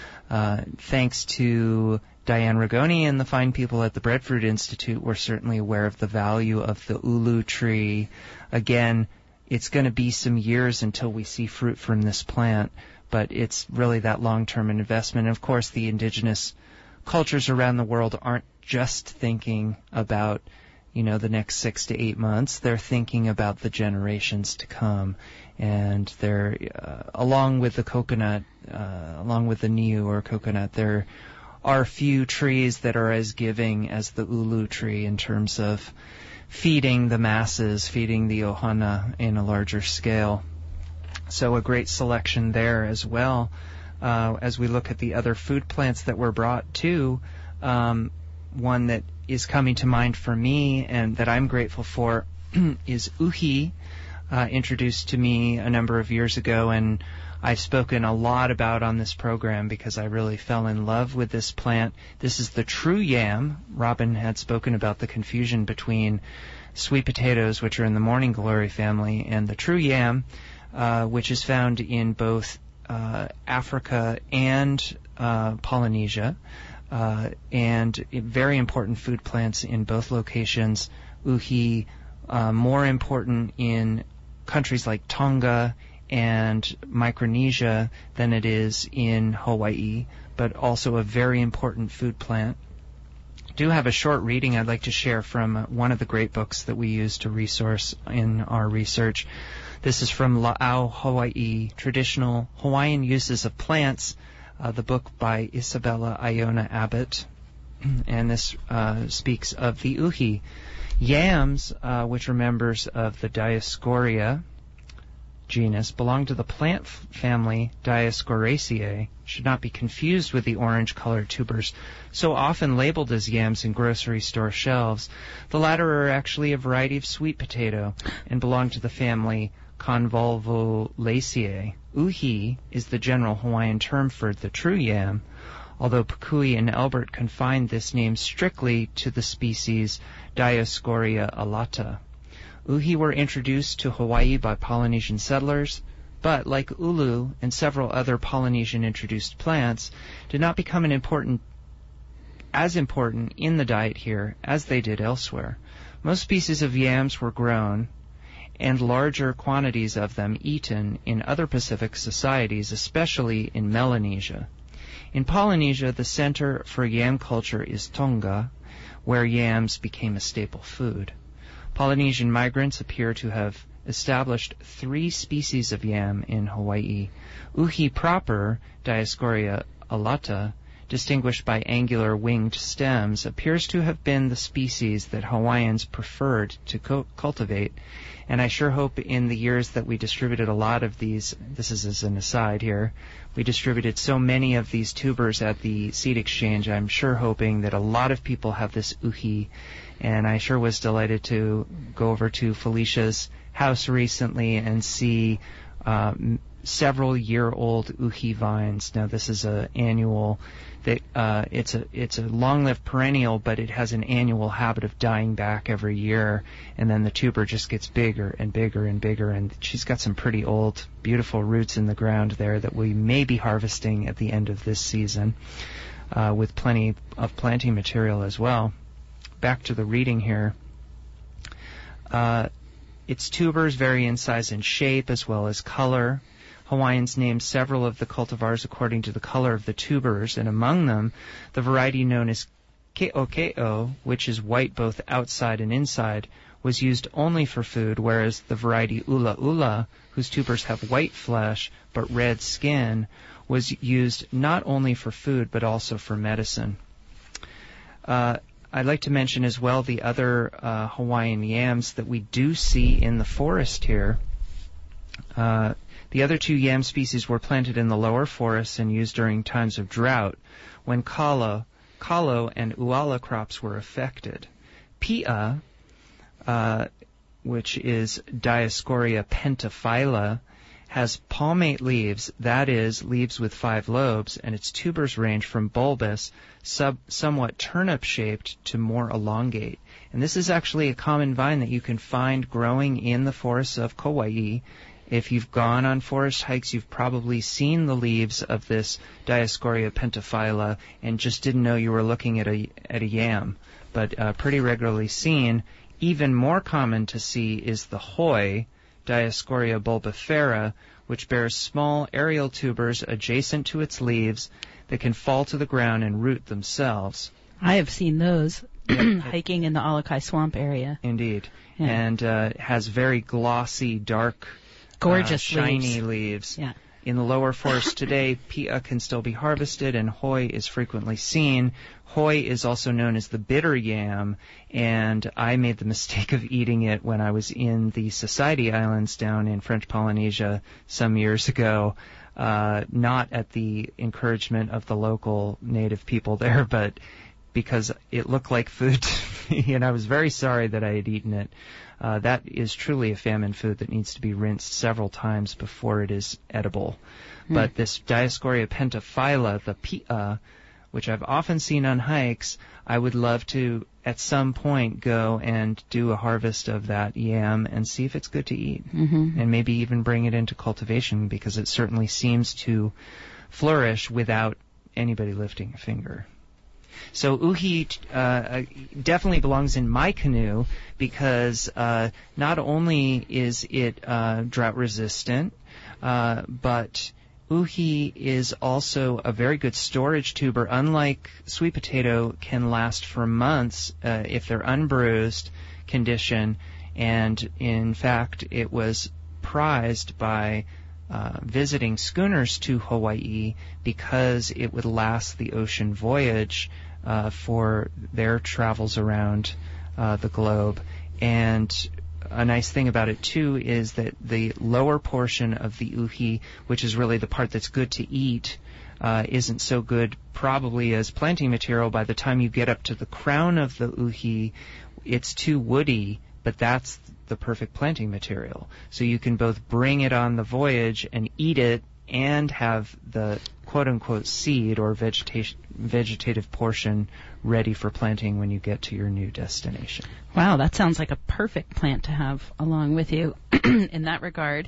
Uh, thanks to Diane Ragoni and the fine people at the Breadfruit Institute, we're certainly aware of the value of the ulu tree. Again, it's going to be some years until we see fruit from this plant, but it's really that long-term investment. And of course, the indigenous cultures around the world aren't just thinking about, you know, the next six to eight months. They're thinking about the generations to come. And they're, uh, along with the coconut, uh, along with the niu or coconut, there are few trees that are as giving as the ulu tree in terms of feeding the masses, feeding the ohana in a larger scale. So a great selection there as well. Uh, as we look at the other food plants that were brought too, um, one that is coming to mind for me and that I'm grateful for is uhi, uh, introduced to me a number of years ago, and I've spoken a lot about on this program because I really fell in love with this plant. This is the true yam. Robin had spoken about the confusion between sweet potatoes, which are in the morning glory family, and the true yam, uh, which is found in both uh, Africa and uh, Polynesia. Uh, and very important food plants in both locations. Uhi, uh, more important in countries like Tonga and Micronesia than it is in Hawaii, but also a very important food plant. I do have a short reading I'd like to share from one of the great books that we use to resource in our research. This is from La'au, Hawaii, Traditional Hawaiian Uses of Plants, Uh, the book by Isabella Iona Abbott, and this uh, speaks of the uhi. Yams, uh, which are members of the Dioscorea genus, belong to the plant f- family Dioscoraceae, should not be confused with the orange-colored tubers so often labeled as yams in grocery store shelves. The latter are actually a variety of sweet potato and belong to the family Convolvulaceae. Uhi is the general Hawaiian term for the true yam, although Pukui and Elbert confined this name strictly to the species Dioscorea alata. Uhi were introduced to Hawaii by Polynesian settlers, but, like ulu and several other Polynesian-introduced plants, did not become an important, as important in the diet here as they did elsewhere. Most species of yams were grown, and larger quantities of them eaten in other Pacific societies, especially in Melanesia. In Polynesia, the center for yam culture is Tonga, where yams became a staple food. Polynesian migrants appear to have established three species of yam in Hawaii. Uhi proper, Dioscorea alata, distinguished by angular winged stems, appears to have been the species that Hawaiians preferred to co- cultivate. And I sure hope in the years that we distributed a lot of these, this is as an aside here, we distributed so many of these tubers at the seed exchange, I'm sure hoping that a lot of people have this uhi. And I sure was delighted to go over to Felicia's house recently and see um, several year-old uhi vines. Now this is a annual, that uh, it's a it's a long-lived perennial, but it has an annual habit of dying back every year, and then the tuber just gets bigger and bigger and bigger. And she's got some pretty old, beautiful roots in the ground there that we may be harvesting at the end of this season, uh, with plenty of planting material as well. Back to the reading here. Uh, its tubers vary in size and shape as well as color. Hawaiians named several of the cultivars according to the color of the tubers, and among them, the variety known as ke'o-ke'o, which is white both outside and inside, was used only for food, whereas the variety ula-ula, whose tubers have white flesh but red skin, was used not only for food but also for medicine. Uh, I'd like to mention as well the other uh, Hawaiian yams that we do see in the forest here. Uh, the other two yam species were planted in the lower forests and used during times of drought when kalo, kalo and uala crops were affected. Pi'a, uh, which is Dioscorea pentaphylla, has palmate leaves, that is, leaves with five lobes, and its tubers range from bulbous, sub, somewhat turnip-shaped, to more elongate. And this is actually a common vine that you can find growing in the forests of Kauai. If you've gone on forest hikes, you've probably seen the leaves of this Dioscorea pentaphylla and just didn't know you were looking at a, at a yam, but uh, pretty regularly seen. Even more common to see is the hoi, Dioscorea bulbifera, which bears small aerial tubers adjacent to its leaves that can fall to the ground and root themselves. I have seen those hiking in the Alakai Swamp area. Indeed. Yeah. And uh, has very glossy, dark, gorgeous, uh, shiny leaves. leaves. Yeah. In the lower forest today, pi'a can still be harvested, and hoi is frequently seen. Hoi is also known as the bitter yam, and I made the mistake of eating it when I was in the Society Islands down in French Polynesia some years ago, uh, not at the encouragement of the local native people there, but because it looked like food to me, and I was very sorry that I had eaten it. Uh, that is truly a famine food that needs to be rinsed several times before it is edible. Mm. But this Dioscorea pentaphylla, the pi'a, which I've often seen on hikes, I would love to, at some point, go and do a harvest of that yam and see if it's good to eat. Mm-hmm. And maybe even bring it into cultivation, because it certainly seems to flourish without anybody lifting a finger. So uhi uh, definitely belongs in my canoe because uh, not only is it uh, drought resistant, uh, but uhi is also a very good storage tuber. Unlike sweet potato, can last for months uh, if they're unbruised condition. And in fact, it was prized by uh, visiting schooners to Hawaii because it would last the ocean voyage uh, for their travels around uh, the globe. And a nice thing about it, too, is that the lower portion of the uhi, which is really the part that's good to eat, uh, isn't so good probably as planting material. By the time you get up to the crown of the uhi, it's too woody, but that's the perfect planting material. So you can both bring it on the voyage and eat it and have the quote-unquote seed or vegetation, vegetative portion ready for planting when you get to your new destination. Wow, that sounds like a perfect plant to have along with you in that regard.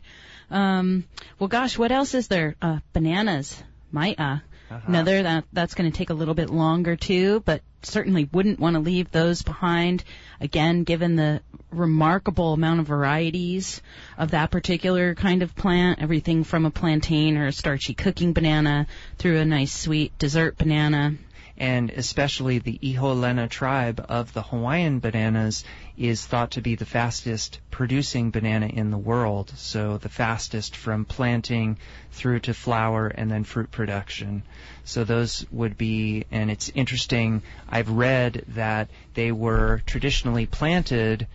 Um, well, gosh, what else is there? Uh, bananas, mai'a. Uh-huh. Another, that, that's going to take a little bit longer, too, but certainly wouldn't want to leave those behind. Again, given the remarkable amount of varieties of that particular kind of plant, everything from a plantain or a starchy cooking banana through a nice sweet dessert banana. And especially the Iho-Lena tribe of the Hawaiian bananas is thought to be the fastest producing banana in the world. So the fastest from planting through to flower and then fruit production. So those would be, and it's interesting, I've read that they were traditionally planted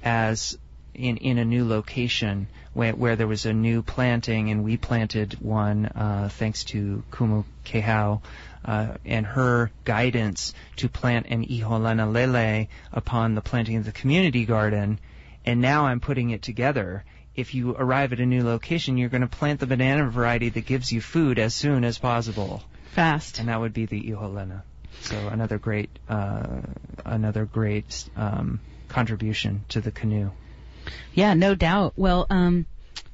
as in, in a new location where, where there was a new planting, and we planted one uh, thanks to Kumu Kehau. Uh, and her guidance to plant an Iho-Lena lele upon the planting of the community garden, and now I'm putting it together. If you arrive at a new location, you're going to plant the banana variety that gives you food as soon as possible. Fast. And that would be the Iho-Lena. So another great, uh, another great um, contribution to the canoe. Yeah, no doubt. Well, um,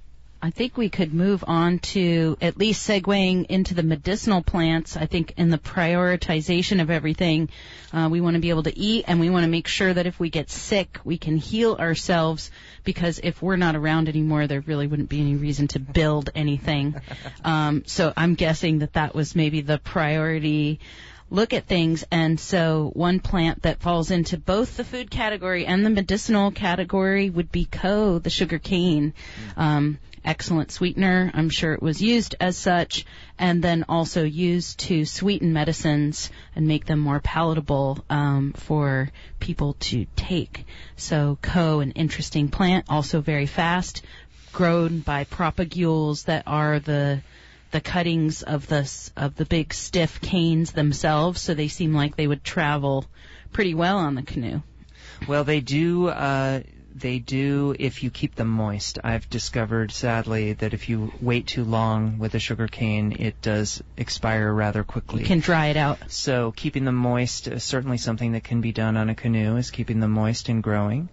I think we could move on to at least segueing into the medicinal plants. I think in the prioritization of everything, uh, we want to be able to eat, and we want to make sure that if we get sick, we can heal ourselves, because if we're not around anymore, there really wouldn't be any reason to build anything. Um, so I'm guessing that that was maybe the priority look at things. And so one plant that falls into both the food category and the medicinal category would be ko, the sugar cane. Um, excellent sweetener. I'm sure it was used as such, and then also used to sweeten medicines and make them more palatable um, for people to take. So ko, an interesting plant, also very fast, grown by propagules that are the the cuttings of the of the big stiff canes themselves, so they seem like they would travel pretty well on the canoe. Well, they do. Uh, they do if you keep them moist. I've discovered, sadly, that if you wait too long with a sugar cane, it does expire rather quickly. You can dry it out. So keeping them moist is certainly something that can be done on a canoe, is keeping them moist and growing.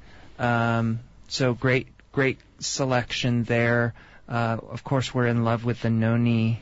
Um, so great, great selection there. Uh, of course, we're in love with the noni,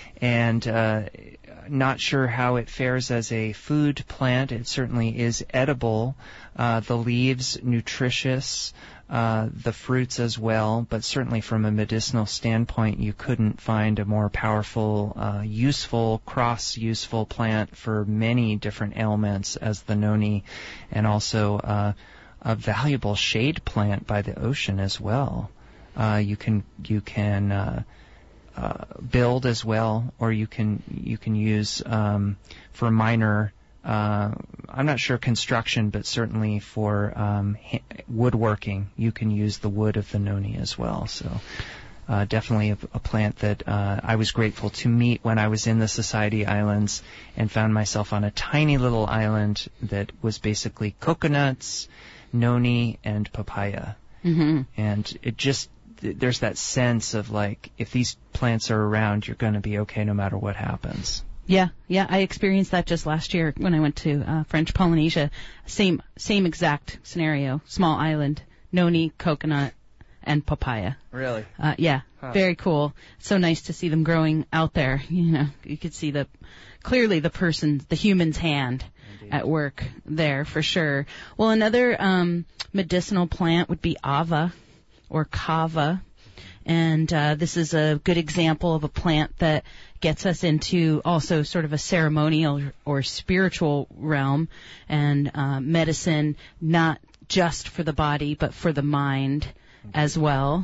and uh, not sure how it fares as a food plant. It certainly is edible. Uh, the leaves, nutritious, uh, the fruits as well, but certainly from a medicinal standpoint, you couldn't find a more powerful, uh, useful, cross-useful plant for many different ailments as the noni, and also uh, a valuable shade plant by the ocean as well. Uh, you can you can uh, uh, build as well, or you can you can use um, for minor. Uh, I'm not sure construction, but certainly for um, ha- woodworking, you can use the wood of the noni as well. So uh, definitely a, a plant that uh, I was grateful to meet when I was in the Society Islands and found myself on a tiny little island that was basically coconuts, noni, and papaya. Mm-hmm. And it just there's that sense of like, if these plants are around, you're going to be okay no matter what happens. Yeah, yeah, I experienced that just last year when I went to uh, French Polynesia. Same, same exact scenario. Small island, noni, coconut, and papaya. Really? Uh, yeah, huh. Very cool. So nice to see them growing out there. You know, you could see the clearly the person, the human's hand. Indeed. At work there for sure. Well, another um, medicinal plant would be ava, or kava, and uh, this is a good example of a plant that gets us into also sort of a ceremonial or spiritual realm, and uh, medicine not just for the body but for the mind as well.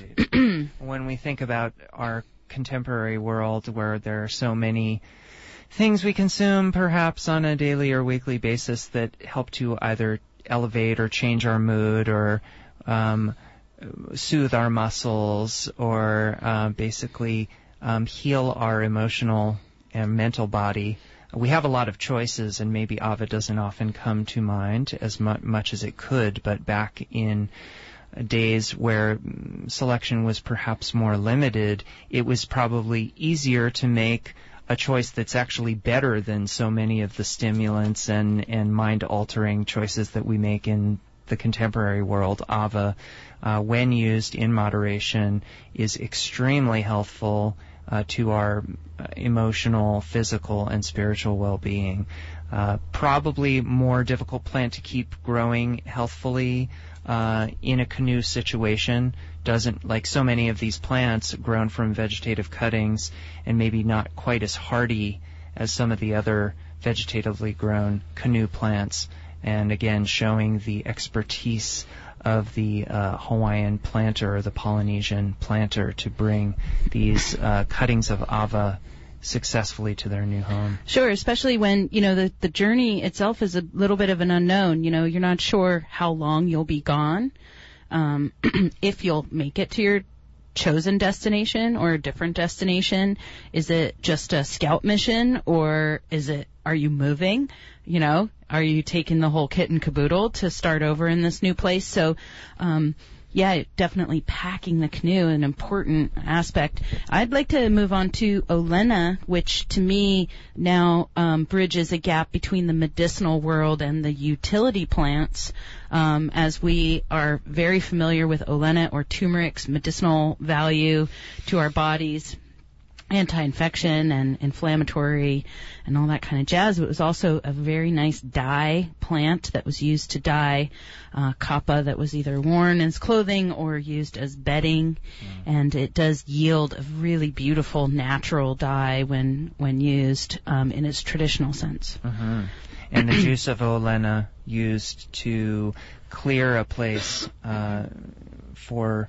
When we think about our contemporary world where there are so many things we consume perhaps on a daily or weekly basis that help to either elevate or change our mood or um, soothe our muscles or uh, basically um, heal our emotional and mental body. We have a lot of choices, and maybe Ava doesn't often come to mind as mu- much as it could, but back in days where selection was perhaps more limited, it was probably easier to make a choice that's actually better than so many of the stimulants and, and mind-altering choices that we make in the contemporary world. Ava, uh, when used in moderation, is extremely healthful uh, to our emotional, physical, and spiritual well-being. Uh, probably more difficult plant to keep growing healthfully uh, in a canoe situation. Doesn't, like so many of these plants grown from vegetative cuttings and maybe not quite as hardy as some of the other vegetatively grown canoe plants. And again, showing the expertise of the uh, Hawaiian planter or the Polynesian planter to bring these uh, cuttings of Ava successfully to their new home. Sure, especially when, you know, the, the journey itself is a little bit of an unknown. You know, you're not sure how long you'll be gone, um, if you'll make it to your chosen destination or a different destination. Is it just a scout mission, or is it, are you moving? You know, are you taking the whole kit and caboodle to start over in this new place? So, um, yeah, definitely packing the canoe, an important aspect. I'd like to move on to Olena, which to me now um, bridges a gap between the medicinal world and the utility plants, um, as we are very familiar with Olena or turmeric's medicinal value to our bodies, anti-infection and inflammatory and all that kind of jazz. It was also a very nice dye plant that was used to dye uh, kapa that was either worn as clothing or used as bedding, mm. and it does yield a really beautiful natural dye when when used um, in its traditional sense. Mm-hmm. And the juice of Olena used to clear a place uh, for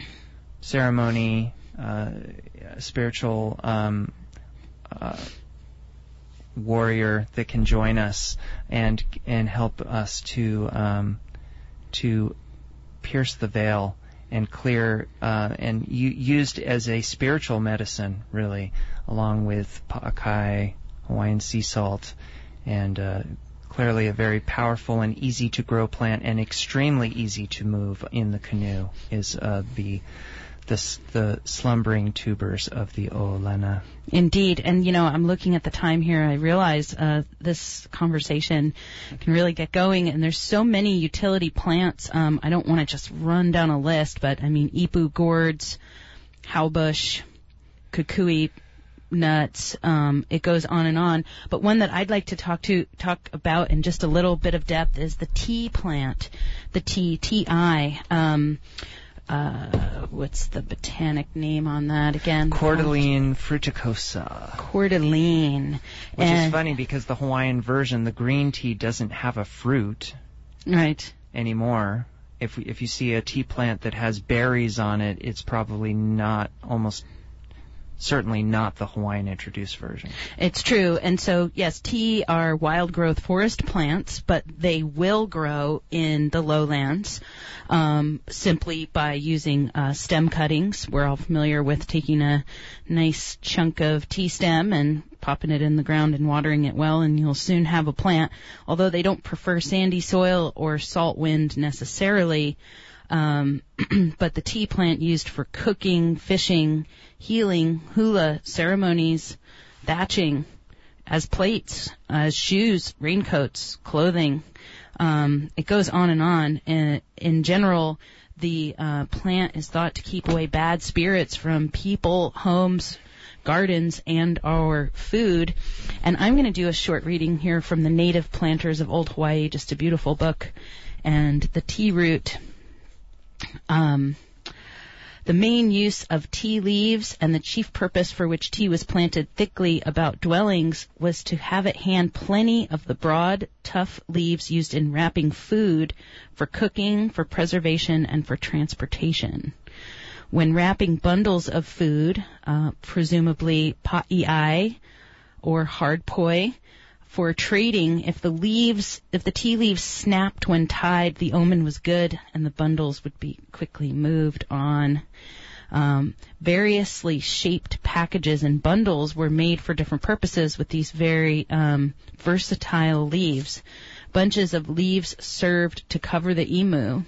ceremony, uh, spiritual um, uh, warrior that can join us and and help us to um, to pierce the veil and clear uh, and u- used as a spiritual medicine, really, along with pa'akai, Hawaiian sea salt, and uh, clearly a very powerful and easy to grow plant and extremely easy to move in the canoe is uh, the The, the slumbering tubers of the Olena. Indeed. And, you know, I'm looking at the time here. I realize uh, this conversation can really get going, and there's so many utility plants. Um, I don't want to just run down a list, but, I mean, ipu gourds, howbush, kukui nuts, um, it goes on and on. But one that I'd like to talk to talk about in just a little bit of depth is the tea plant, the tea, T I. Um Uh, what's the botanic name on that again? Cordyline fruticosa. Cordyline. Which and is funny because the Hawaiian version, the green tea, doesn't have a fruit right anymore. If we, if you see a tea plant that has berries on it, it's probably not, almost certainly not the Hawaiian introduced version. It's true. And so, yes, tea are wild growth forest plants, but they will grow in the lowlands um, simply by using uh, stem cuttings. We're all familiar with taking a nice chunk of tea stem and popping it in the ground and watering it well, and you'll soon have a plant. Although they don't prefer sandy soil or salt wind necessarily, Um, but the tea plant used for cooking, fishing, healing, hula, ceremonies, thatching, as plates, as shoes, raincoats, clothing. Um, it goes on and on. And in general, the uh, plant is thought to keep away bad spirits from people, homes, gardens, and our food. And I'm going to do a short reading here from the Native Planters of Old Hawaii, just a beautiful book. And the tea root. Um, the main use of tea leaves and the chief purpose for which tea was planted thickly about dwellings was to have at hand plenty of the broad, tough leaves used in wrapping food, for cooking, for preservation, and for transportation. When wrapping bundles of food, uh, presumably pa'iai or hard poi, for trading, if the leaves, if the tea leaves snapped when tied, the omen was good, and the bundles would be quickly moved on. Um, variously shaped packages and bundles were made for different purposes with these very um, versatile leaves. Bunches of leaves served to cover the emu.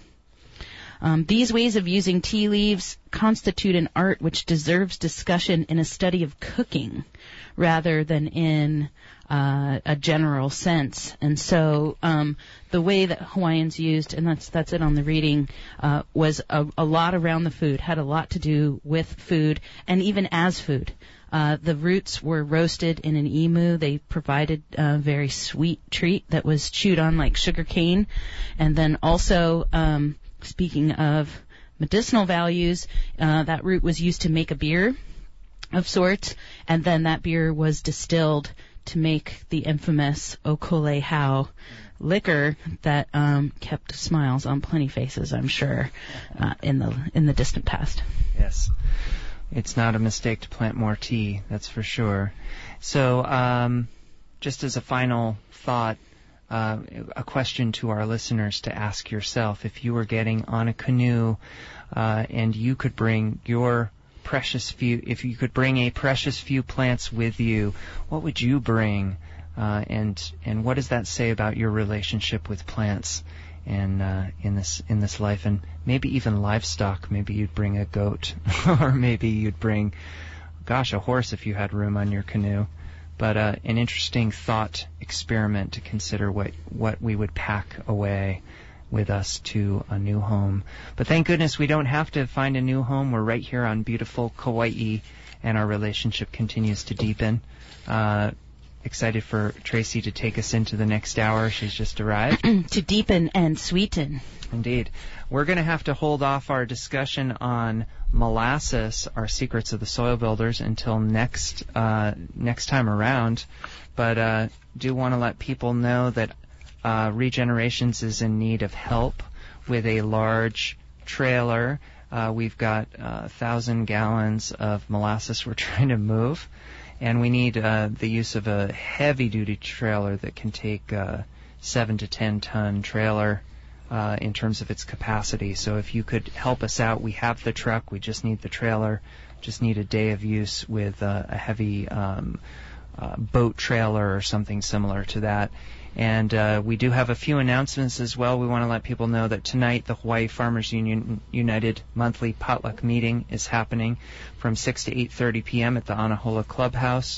Um, these ways of using tea leaves constitute an art which deserves discussion in a study of cooking rather than in uh, a general sense. And so um, the way that Hawaiians used, and that's that's it on the reading, uh, was a, a lot around the food, had a lot to do with food and even as food. Uh, the roots were roasted in an emu. They provided a very sweet treat that was chewed on like sugar cane. And then also, um, speaking of medicinal values, uh, that root was used to make a beer of sorts, and then that beer was distilled to make the infamous Okole Hau liquor that um, kept smiles on plenty faces, I'm sure, uh, in the in the distant past. Yes. It's not a mistake to plant more tea, that's for sure. So, um, just as a final thought, uh, a question to our listeners to ask yourself: if you were getting on a canoe uh, and you could bring your precious few, if you could bring a precious few plants with you, what would you bring? Uh, and and what does that say about your relationship with plants and uh, in this in this life, and maybe even livestock? Maybe you'd bring a goat, or maybe you'd bring, gosh, a horse if you had room on your canoe. But uh, an interesting thought experiment to consider what what we would pack away with us to a new home. But thank goodness we don't have to find a new home. We're right here on beautiful Kauai, and our relationship continues to deepen. Uh, excited for Tracy to take us into the next hour. She's just arrived. To deepen and sweeten. Indeed. We're going to have to hold off our discussion on molasses, our secrets of the soil builders, until next uh, next time around. But uh, do want to let people know that uh, Regenerations is in need of help with a large trailer. Uh, we've got a uh, thousand gallons of molasses we're trying to move. And we need uh, the use of a heavy-duty trailer that can take uh, seven to ten ton trailer uh, in terms of its capacity. So if you could help us out, we have the truck. We just need the trailer. Just need a day of use with uh, a heavy um, uh, boat trailer or something similar to that. And uh, we do have a few announcements as well. We want to let people know that tonight the Hawaii Farmers Union United monthly potluck meeting is happening from six to eight thirty p.m. at the Anahola Clubhouse.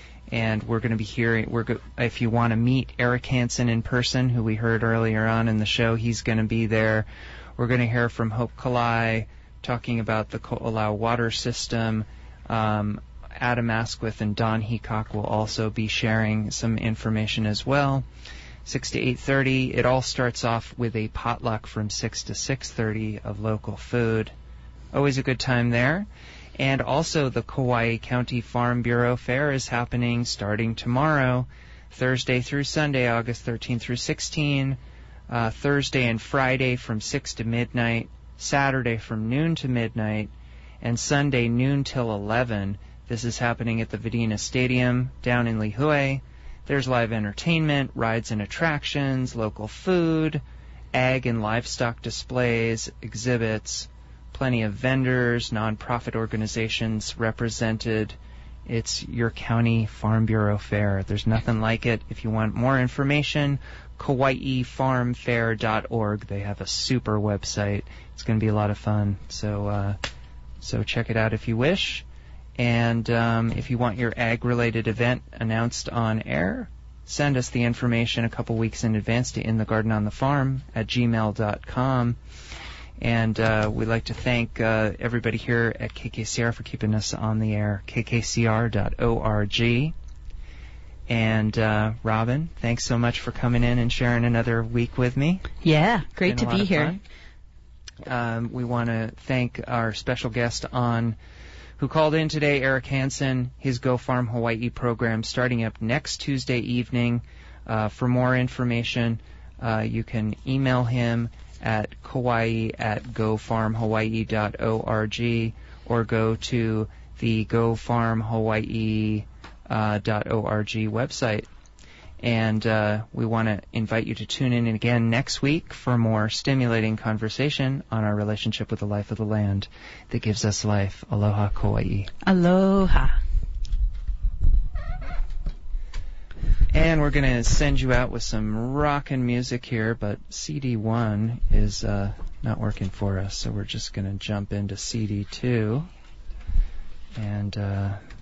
And we're going to be hearing, we're go, if you want to meet Eric Hansen in person, who we heard earlier on in the show, he's going to be there. We're going to hear from Hope Kalai talking about the Ko'olau water system. Um, Adam Asquith and Don Heacock will also be sharing some information as well. six to eight thirty. It all starts off with a potluck from six to six thirty of local food. Always a good time there. And also the Kauai County Farm Bureau Fair is happening starting tomorrow, Thursday through Sunday, August thirteenth through sixteenth, uh, Thursday and Friday from six to midnight, Saturday from noon to midnight, and Sunday noon till eleven. This is happening at the Vidina Stadium down in Lihue. There's live entertainment, rides and attractions, local food, ag and livestock displays, exhibits, plenty of vendors, nonprofit organizations represented. It's your county farm bureau fair. There's nothing like it. If you want more information, kauai farm fair dot org. They have a super website. It's going to be a lot of fun. So, uh, so check it out if you wish. And um, if you want your ag-related event announced on air, send us the information a couple weeks in advance to in the garden on the farm at gmail dot com. And uh, we'd like to thank uh, everybody here at K K C R for keeping us on the air, k k c r dot org. And uh, Robin, thanks so much for coming in and sharing another week with me. Yeah, great to be here. Um, we want to thank our special guest on who called in today, Eric Hansen, his Go Farm Hawaii program starting up next Tuesday evening. Uh, for more information, uh, you can email him at kauai at go farm hawaii dot org or go to the go farm hawaii dot org website. And uh, we want to invite you to tune in again next week for more stimulating conversation on our relationship with the life of the land that gives us life. Aloha, Kauai. Aloha. And we're going to send you out with some rockin' music here, but C D one is uh, not working for us, so we're just going to jump into C D two. And... Uh,